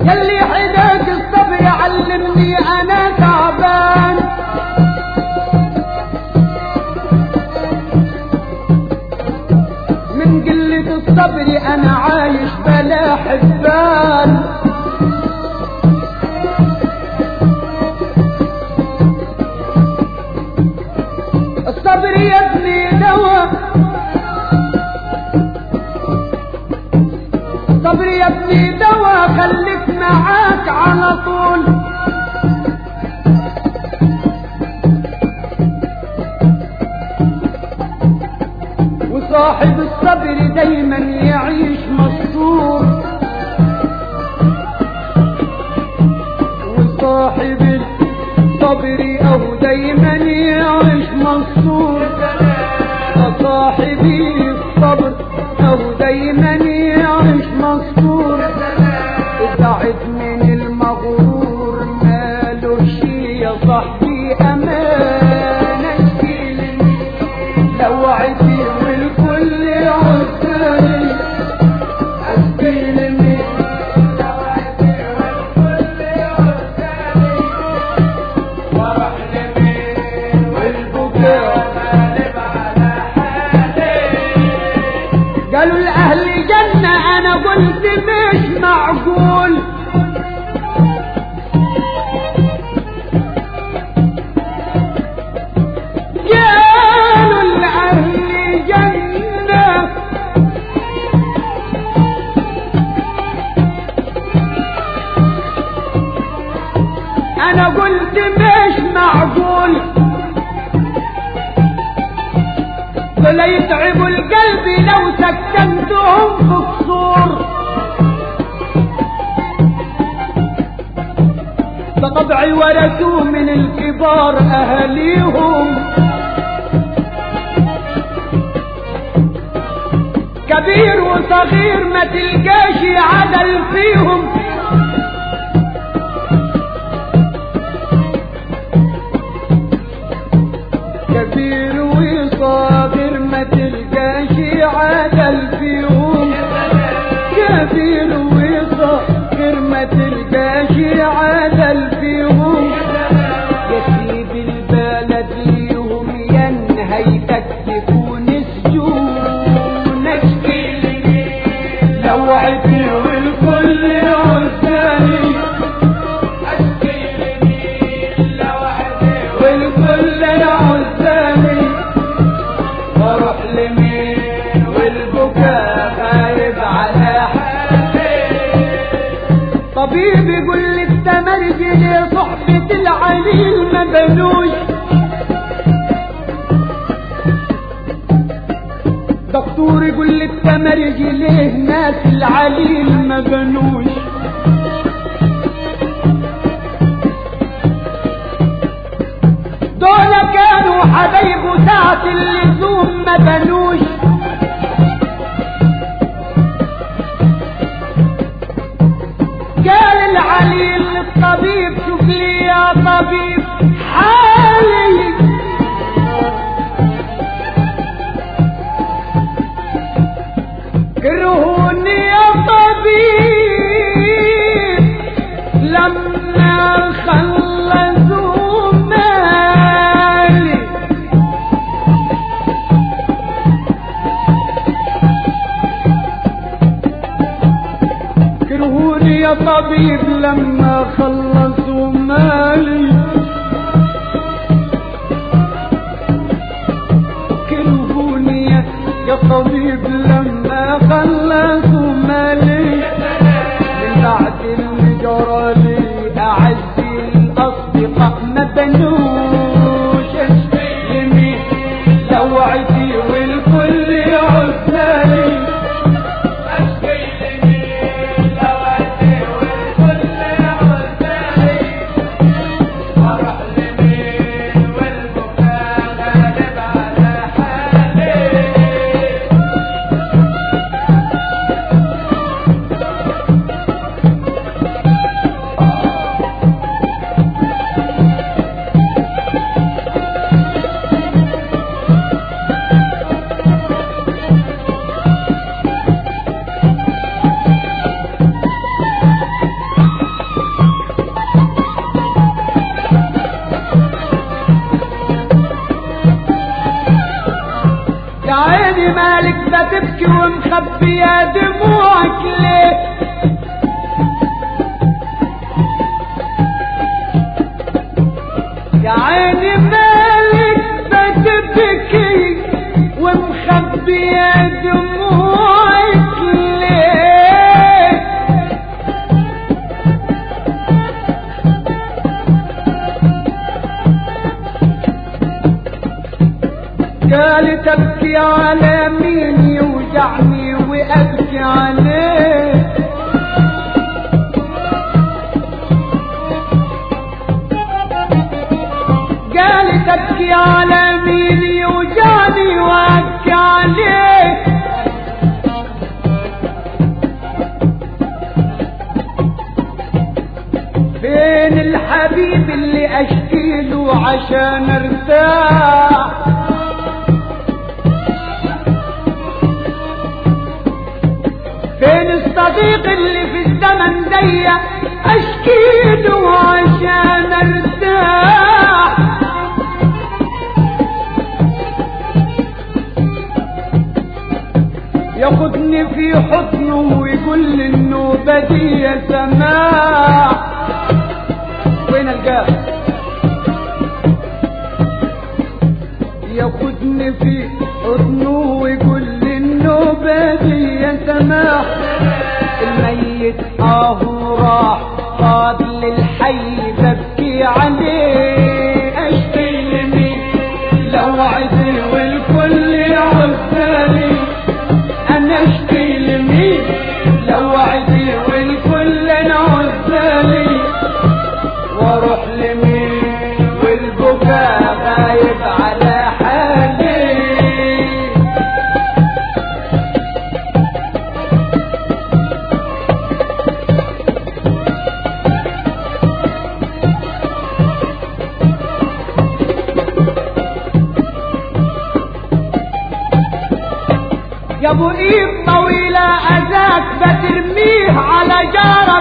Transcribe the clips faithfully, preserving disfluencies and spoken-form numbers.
يلي حداك الصبر علمني انا تعبان، من قلة الصبر انا عايش بلا حبان. الصبر يا ابني دواء، الصبر يا ابني دواء خليك معاك على طول. وصاحب الصبر دايما يعيش مسرور، وصاحب الصبر او دايما يعيش مسرور. وصاحبي الصبر او دايما يعيش مسرور. ابعد من المغرور مالوش يا صاحبي امان. اشكيلني لو عدي والكل عزاني، اشكيلني لو عدي والكل عزاني، وراح لمين والبكاء غالب على حالي. قالوا الاهل جنة انا قلت مش معقول، قالوا الاهل جنة انا قلت مش معقول. ولا يتعبوا القلب لو سكنتهم في قصور. بطبعي ورثوا من الكبار اهاليهم، كبير وصغير ما تلقاش عدل فيهم. كبير وصغير ما تلقاش عدل فيهم. كبير وصغير ما تلقاش عدل فيهم. يا سيدي البلد ليهم ينهيتك تكون سجون. اشكيلني لو عدي والكل عزاني، اشكيلني لو عدي والكل عزاني، واروح لمين والبكاء غايب على حالي. طبيب يقول لي التمرج ليه صحبة العليل ما بنوش. دكتور يقول لي التمرج ليه ناس العليل ما بنوش. دول كانوا حبايبه ساعة اللزوم ما بنوش. قال العليل للطبيب شوف لي يا طبيب حالي. كرهوني يا طبيب لما خلصوا مالي. كرهوني يا طبيب لما خلصوا مالي. كرهوني يا طبيب لما خلصوا مالي. من بعد اللي جرى لي اعز الاصدقاء ما بنوش. اشكيلني لو عدي والكل عزاني، اشكيلني لو عدي والكل عزاني، واروح لمين والبكاء غالب على حالي. ساكتة تبكي ومخبية دموعك ليه؟ يا عيني مالك بتبكي ومخبية دموعك ليه؟ قال تبكي على مين يوجعني وابكي عليه؟ قال تبكي على مين يوجعني وابكي عليه؟ فين الحبيب اللي اشكيله عشان ارتاح؟ فين الصديق اللي في الزمن دي اشكيله عشان ارتاح؟ ياخدني في حضنه ويقول لي النوبة دي يا سماح. وين الجاه؟ ياخدني في حضنه ويقول لي النوبة دي يا سماح. الميت اهو راح فاضل الحي ببكي عليه. اشكي لمين لو عدي والكل يعزالي؟ انا اشكي لمين لو عدي والكل نعزالي؟ واروح لمين والبكاء غايب على حالي؟ يا ابو ايد طويلة اذاك بترميه على جارك.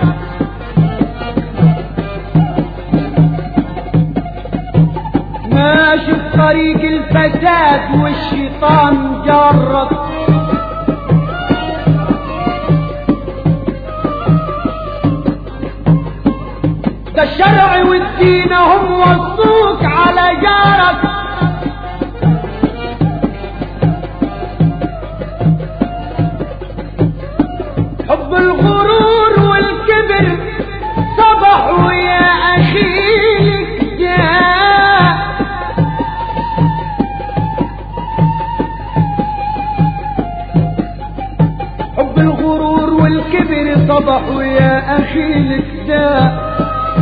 ماشي في طريق الفساد والشيطان جرك. ده الشرع والدين هم وصوك على جارك. حب الغرور والكبر صبحوا يا اخيك جاء. حب الغرور والكبر صبحوا يا اخيك جاء.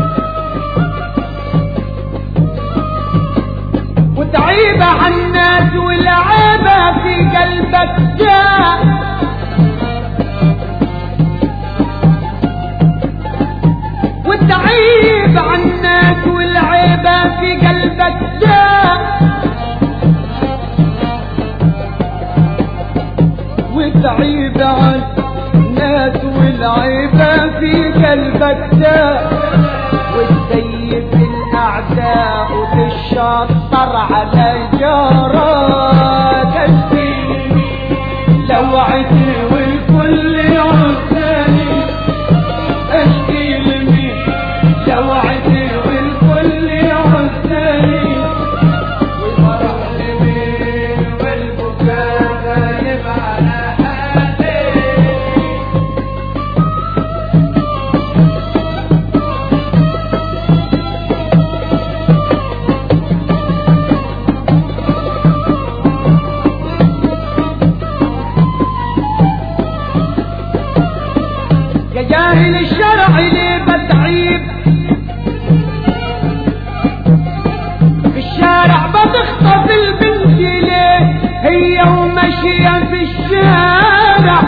وتعيب عن الناس والعيبة في قلبك جاء. وتعيب عن الناس والعيبة في قلبك جاء. وتعيب عن الناس والعيبة في قلبك جاء. وتسيب الأعداء وتشطر على جارك. اشتيني لو عدي والكل يعزاني. اشكي لمين لو عدي والكل يعزاني؟ والفرح لمين والبكاء غايب على حالي؟ يا جاهل الشرع ليه بتعيب؟ في الشارع بتخطف البنت ليه هي وماشية في الشارع؟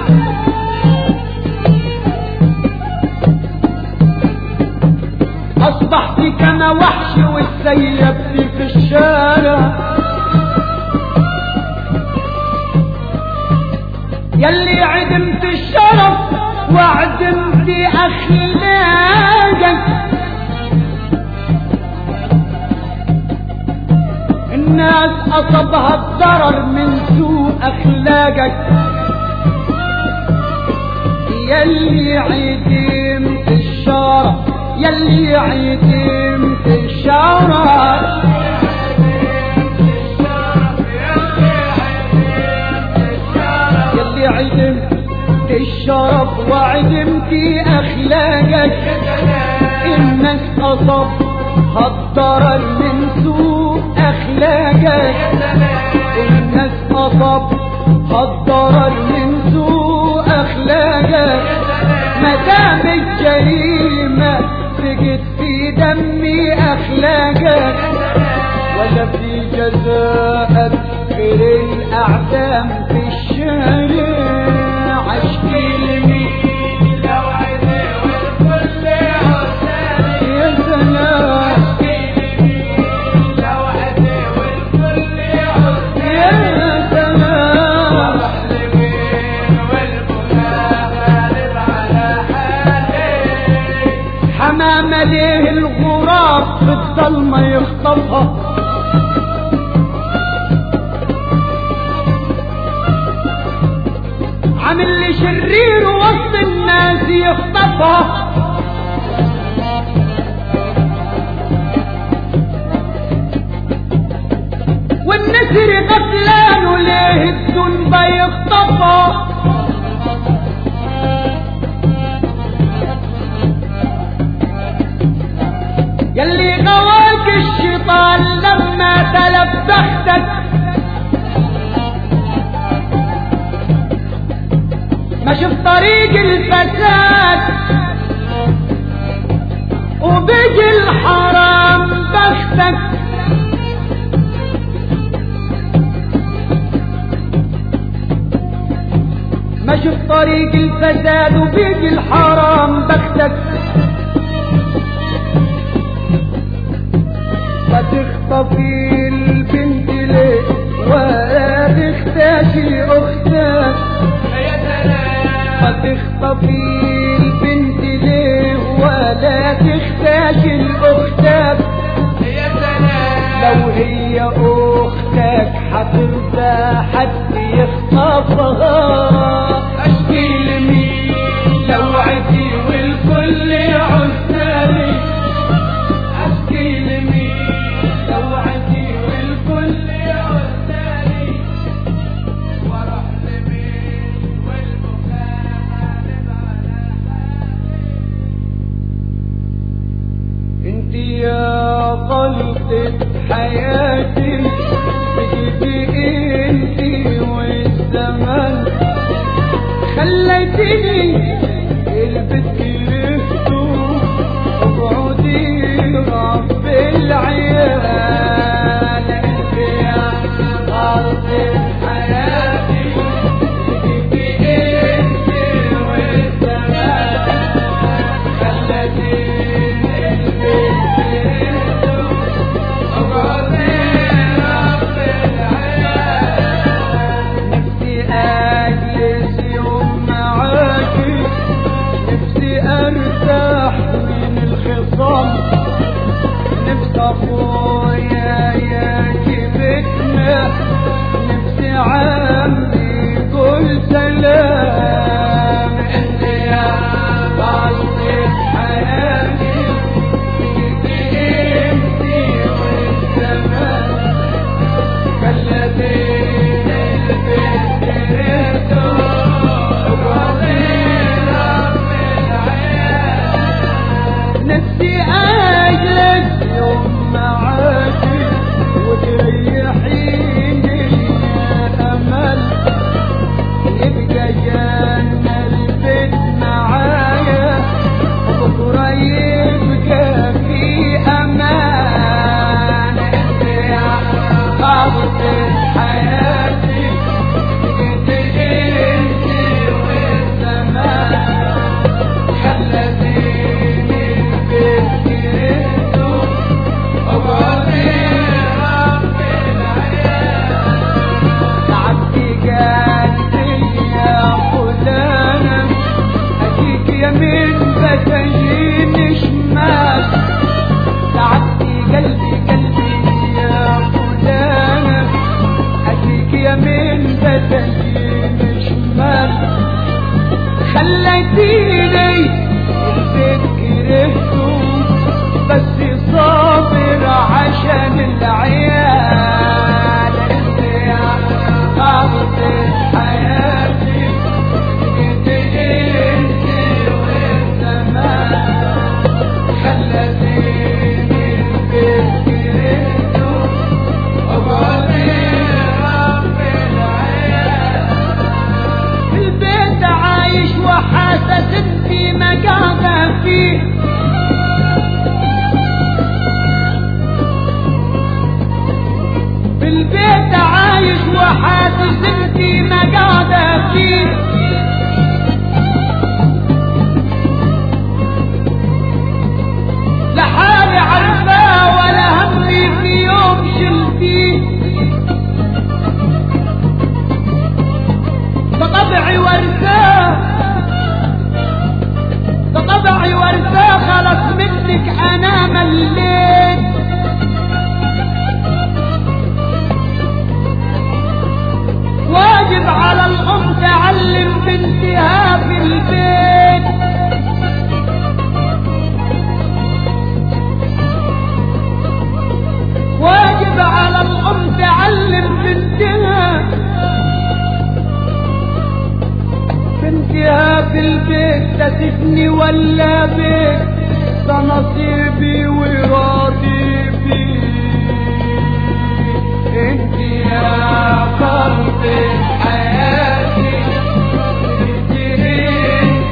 اصبحت كما وحش واتسيبت في الشارع. يلي عدمت الشرف وعدمت اخلاقك. الناس اصابها الضرر من سوء اخلاقك يلي عدمت الشارع يلي عدمت الشارع يلي عدمت الشرف وعدمت اخلاقك الناس اصاب هالضرر من سوء اخلاقك الناس اصاب هالضرر من سوء اخلاقك مدام الجريمة سجد في دمي اخلاقك ولا في جزاءك غير الاعدام في الشارع اشكي لمين لو عدي والكل عساني يا سلام اشكي لمين لو عدي والكل عساني يا سلام واروح لمين والبكاء غالب على حالي حمام ليه الغراب في الظلمة يخطفها عامل لي شرير وسط الناس يخطفها والنسر غفلان وليه الذنب يخطفها يلي غواك الشيطان لما تلبختك ماشي في طريق الفساد وبيجي الحرام بختك ماشي في طريق الفساد وبيجي الحرام بختك ما تخطفي البنت ليه ولا تختاشي اختك ما تخطفي البنت ليه ولا تختاشي الاختك لو هي اختك حترضى حد يخطفها اشكي لمين لو عدي والكل عزالي اشكي لمين لو عدي والكل عزالي واروح لمين والبكاء غالب على حالي انت يا غلطة حياتي تجيبي انت والزمن خليتني البس كرهته اقعدي رب العيال انت يا غلطة حياتي تجيبي انت والزمن خليتني نفسي اخويا يا جبتنا نفسي عمي كل سلام انت يا غلطة حياتي تجيبي انتي والزمان خلتيني البس كرهته نفسي اجلس يوم خليتيني البيت كرهته بس صابر عشان العيال انت يا خاطر حياتي انت انت والزمان خلتيني البيت كرهته وبعدي رب العيال البيت عايش وحاسس انتي ما قاعدة فيه البيت عايش وحاسس انتي ما قاعدة فيه لحالي عرفاه ولا همي في يوم شلتيه بطبعي ورثاه بطبعي ورثاه خلص منك انا مليت واجب على الأم تعلم بنتها في البيت واجب على الأم تعلم بنتها بنتها في البيت لا تبني ولا بيت ده نصيبي وراضي بيه انت يا قلب حياتي انت انت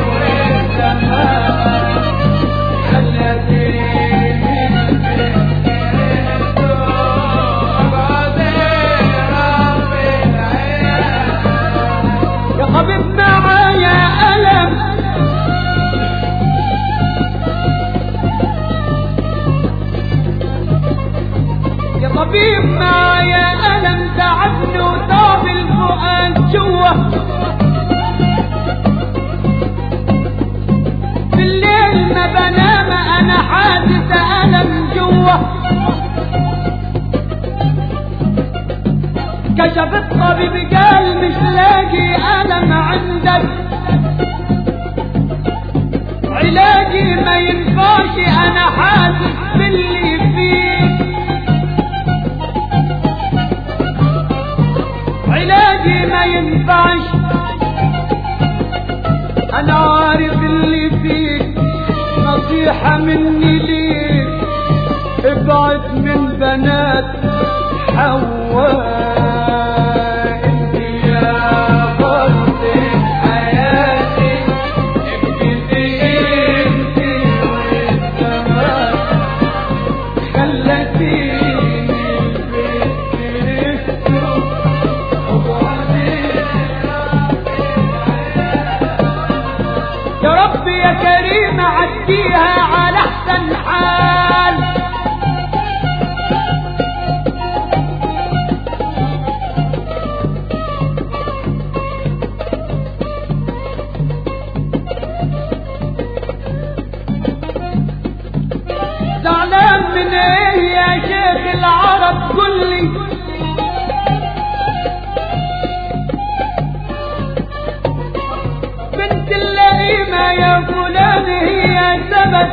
والزمان خلتيني البيت وبعدين رب العيال يا حبيب معايا ألم طبيب معايا ألم تعبني وطاب الفؤاد جوا بالليل ما بنام أنا حاسس ألم جوا كشف الطبيب قال مش لاقي ألم عندك علاجي ما ينفعش أنا حاسس باللي فيك علاجي ما ينفعش انا عارف اللي فيك نصيحة مني ليك ابعد من بنات حواء انت يا فرد حياتي انت انت والزمان خلتيني البيت يا رب يا كريم عديها على احسن حال زعلان من ايه يا شيخ العرب كلي بنت اللئيمة يا فلان هي سبب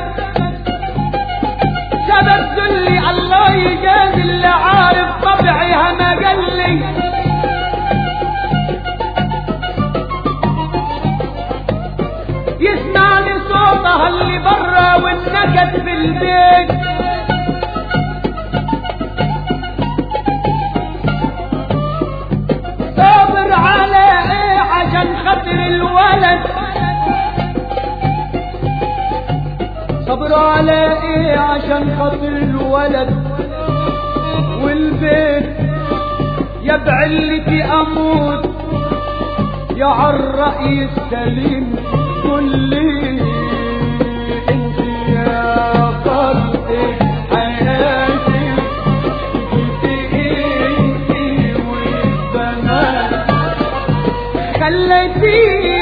سبب ذلي الله يجازي اللي عارف طبعها ما قالي يسمع لي صوتها اللي برا والنكد في البيت صابر على ايه عشان خاطر الولد صبر على ايه عشان خاطر الولد والبيت يا بعلتي اموت يا عالرأي السليم كلي انت يا قلب حياتي انت انت والزمان خلتيني